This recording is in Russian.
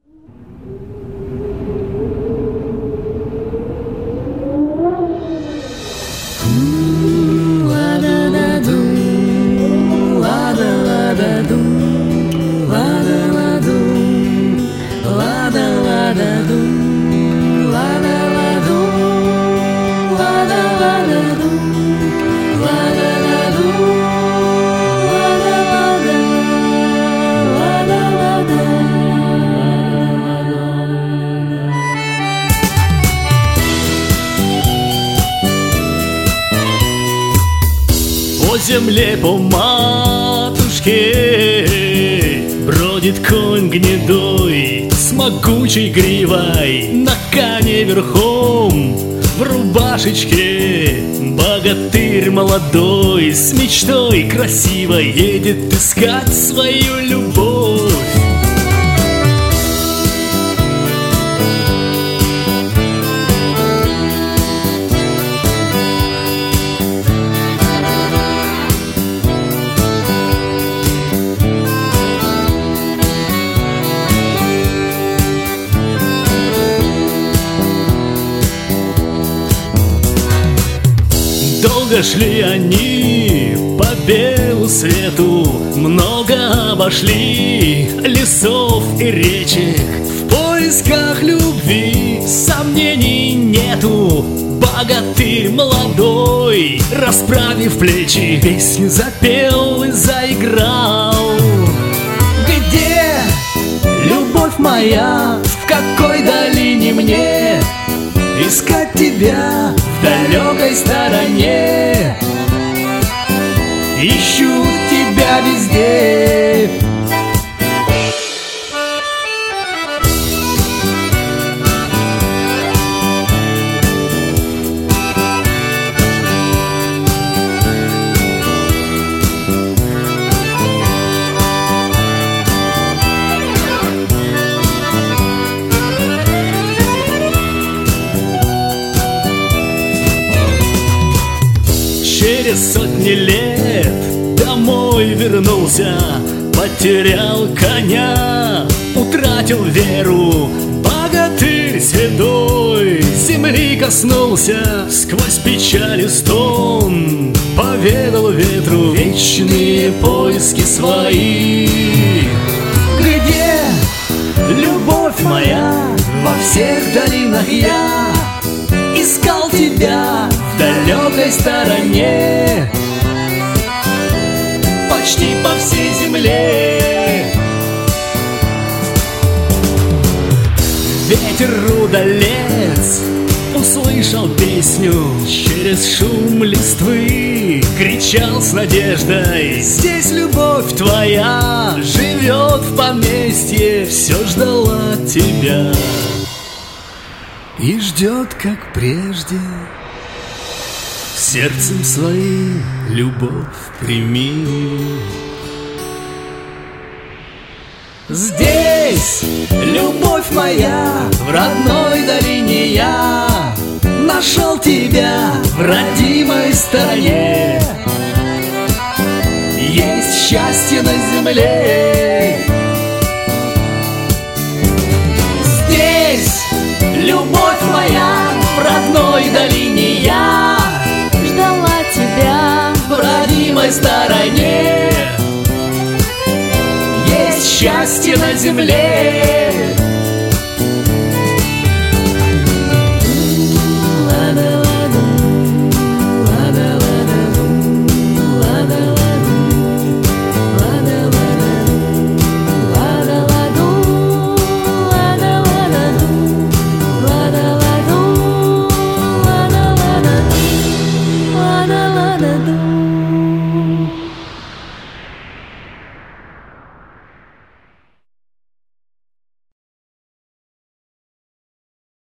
По земле, по матушке бродит конь гнедой с могучей гривой, на коне верхом, в рубашечке. Богатырь молодой с мечтой красивой едет искать свою любовь. Долго шли они по белу свету, много обошли лесов и речек. В поисках любви сомнений нету. Богатырь молодой, расправив плечи, песню запел и заиграл. Где любовь моя, в какой долине мне искать тебя в далекой стороне? Ищу тебя везде. Через сотни лет домой вернулся, потерял коня, утратил веру. Богатырь седой земли коснулся, сквозь печаль и стон поведал ветру вечные поиски свои. Где любовь моя? Во всех долинах я искал тебя в далекой стороне, почти по всей земле. Ветер удалец услышал песню через шум листвы, кричал с надеждой: здесь любовь твоя живет в поместье, все ждала тебя и ждет, как прежде. Сердцем своим любовь прими. Здесь любовь моя, в родной долине я нашел тебя в родимой стороне. Есть счастье на земле. Здесь любовь моя, в родной долине я ждала тебя в родимой стороне. Есть счастье на земле.